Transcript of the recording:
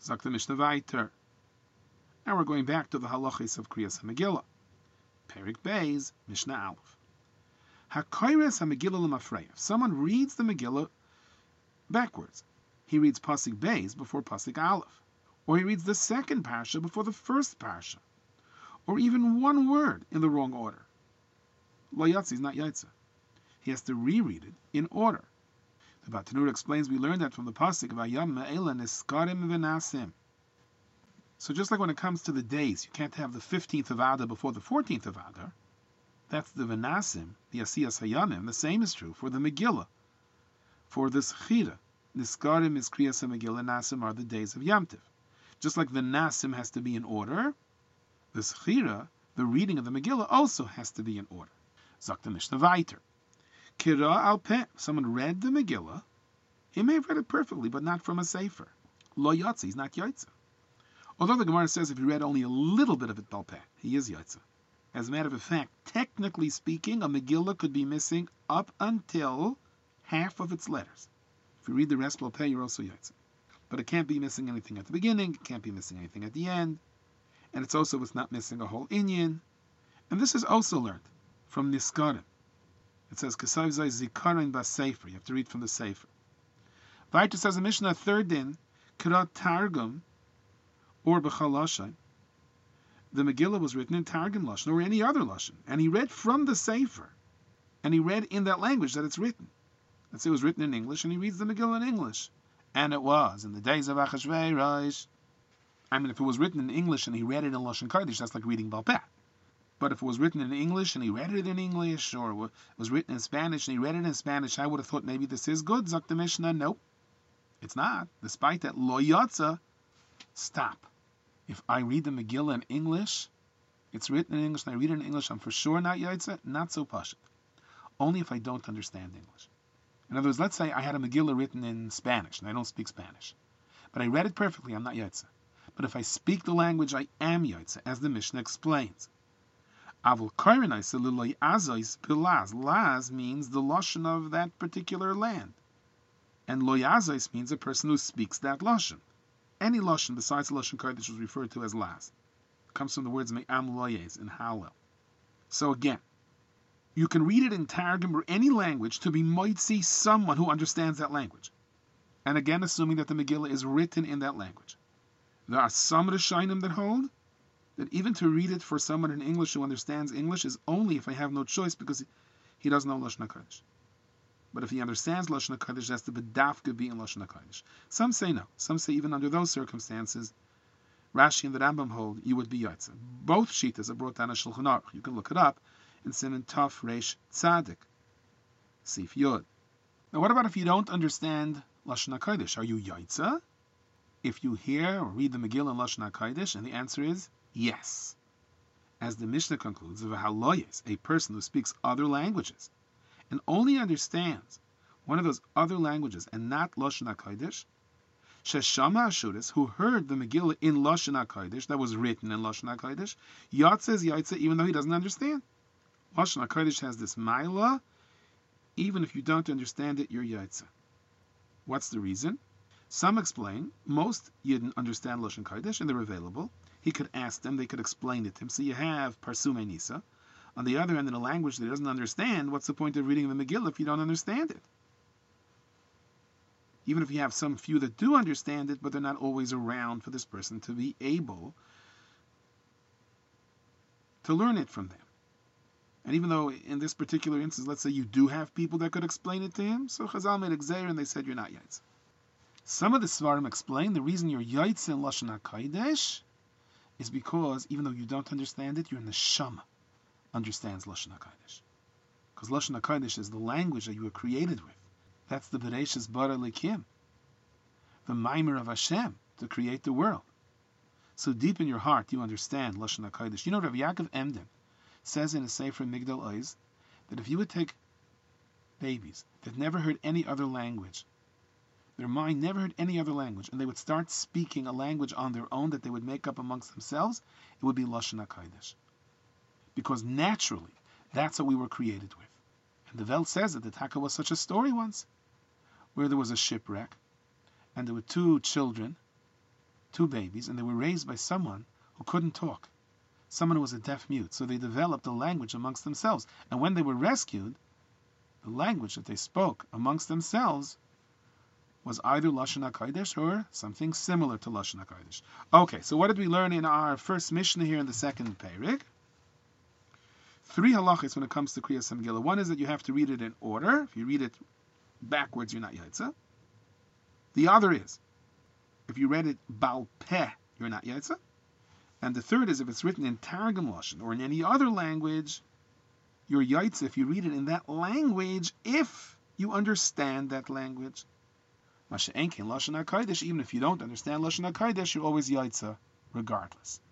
Sagt the Mishnah weiter. Now we're going back to the halachis of Kriyas HaMegillah. Perik Beis, Mishnah Aleph. HaKoires HaMegillah L'Mafreya. If someone reads the Megillah backwards, he reads Pasuk Beis before Pasuk Aleph, or he reads the second parsha before the first parsha, or even one word in the wrong order. Lo Yatzi is not Yaitza. He has to reread it in order. The Batanura explains we learned that from the Pasuk Vayam Me'ela Niskarim V'Nasim. So just like when it comes to the days, you can't have the 15th of Adar before the 14th of Adar. That's the V'Nasim, the Asiyas Hayamim. The same is true for the Megillah. For this Chira, Niskarim is Kriyas HaMegillah, Nasim are the days of Yom Tov. Just like the Nasim has to be in order, this Chira, the reading of the Megillah, also has to be in order. Sagt the Mishnah weiter. Kira al Peh, someone read the Megillah, he may have read it perfectly, but not from a Sefer. Lo Yotzi, he's not Yaitza. Although the Gemara says if he read only a little bit of it Bal Peh, he is Yaitza. As a matter of fact, technically speaking, a Megillah could be missing up until half of its letters. If you read the rest Bal Peh, you're also Yaitza. But it can't be missing anything at the beginning, it can't be missing anything at the end, and it's not missing a whole inyan. And this is also learned from Niskarim. It says, Kesav Zay Zikarin Bas Sefer. You have to read from the Sefer. Vaita says in Mishnah, third din, Kirat Targum, or B'chal Lashon. The Megillah was written in Targum Lashon, or any other Lashon. And he read from the Sefer. And he read in that language that it's written. Let's say it was written in English, and he reads the Megillah in English. And it was, in the days of Achashverosh. I mean, if it was written in English and he read it in Lashon Kodesh, that's like reading Bal Peh. But if it was written in English and he read it in English, or it was written in Spanish and he read it in Spanish, I would have thought maybe this is good. Zok the Mishnah, nope, it's not. Despite that, Lo Yatza, stop. If I read the Megillah in English, it's written in English and I read it in English, I'm for sure not Yatza, not so pashut. Only if I don't understand English. In other words, let's say I had a Megillah written in Spanish and I don't speak Spanish. But I read it perfectly, I'm not Yatza. But if I speak the language, I am Yatza, as the Mishnah explains. Avol Korinais Liloi Azois Pilaz. Laz means the Lashon of that particular land. And Loy Azois means a person who speaks that Lashon. Any Lashon besides the Lashon Kodesh was referred to as Laz. It comes from the words Me'am Loyes in Hallel. So again, you can read it in Targum or any language to be moitzi someone who understands that language. And again, assuming that the Megillah is written in that language. There are some Rishonim that hold that even to read it for someone in English who understands English is only if I have no choice because he doesn't know Lashon HaKodesh. But if he understands Lashon HaKodesh, that's the bedafka be in Lashon HaKodesh. Some say no. Some say even under those circumstances, Rashi and the Rambam hold, you would be Yaitza. Both Shitas are brought down as Shulchan Aruch. You can look it up in Siman Tov Reish Tzadik, Sif Yod. Now what about if you don't understand Lashon HaKodesh? Are you Yaitza? If you hear or read the Megillah in Lashon HaKodesh, and the answer is yes. As the Mishnah concludes, a person who speaks other languages and only understands one of those other languages and not Lashon HaKodesh, Sheshama Ashuris, who heard the Megillah in Lashon HaKodesh, that was written in Lashon HaKodesh, Yatza is Yaitza even though he doesn't understand. Lashon HaKodesh has this Maila, even if you don't understand it, you're Yaitza. What's the reason? Some explain, most Yidden understand Lashon Kodesh and they're available. He could ask them, they could explain it to him. So you have Parsume Nisa. On the other end, in a language that he doesn't understand, what's the point of reading the Megillah if you don't understand it? Even if you have some few that do understand it, but they're not always around for this person to be able to learn it from them. And even though in this particular instance, let's say you do have people that could explain it to him, so Chazal made a gzeir and they said you're not Yaitz. Some of the Svarim explain the reason you're Yaitz in Lashon HaKodesh is because even though you don't understand it, your neshama understands Lashon HaKodesh. Because Lashon HaKodesh is the language that you were created with. That's the Bereshis Bara Lekim, the Maimer of Hashem to create the world. So deep in your heart you understand Lashon HaKodesh. You know, Rav Yaakov Emden says in his Sefer Migdal Oz that if you would take babies that never heard any other language, their mind never heard any other language, and they would start speaking a language on their own that they would make up amongst themselves, it would be Lashon HaKodesh. Because naturally, that's what we were created with. And the Welt says that the Taka was such a story once, where there was a shipwreck, and there were two children two babies, and they were raised by someone who couldn't talk. Someone who was a deaf mute. So they developed a language amongst themselves. And when they were rescued, the language that they spoke amongst themselves was either Lashon HaKodesh or something similar to Lashon HaKodesh. Okay, so what did we learn in our first Mishnah here in the second Perek? 3 halachas when it comes to Kriyas HaMegillah. One is that you have to read it in order. If you read it backwards, you're not Yaitza. The other is, if you read it Baal Peh, you're not Yaitza. And the third is, if it's written in Targum Lashon or in any other language, you're Yaitza if you read it in that language, if you understand that language. Masha Enkin Lashon HaKodesh, even if you don't understand Lashon HaKodesh, you're always Yaitza, regardless.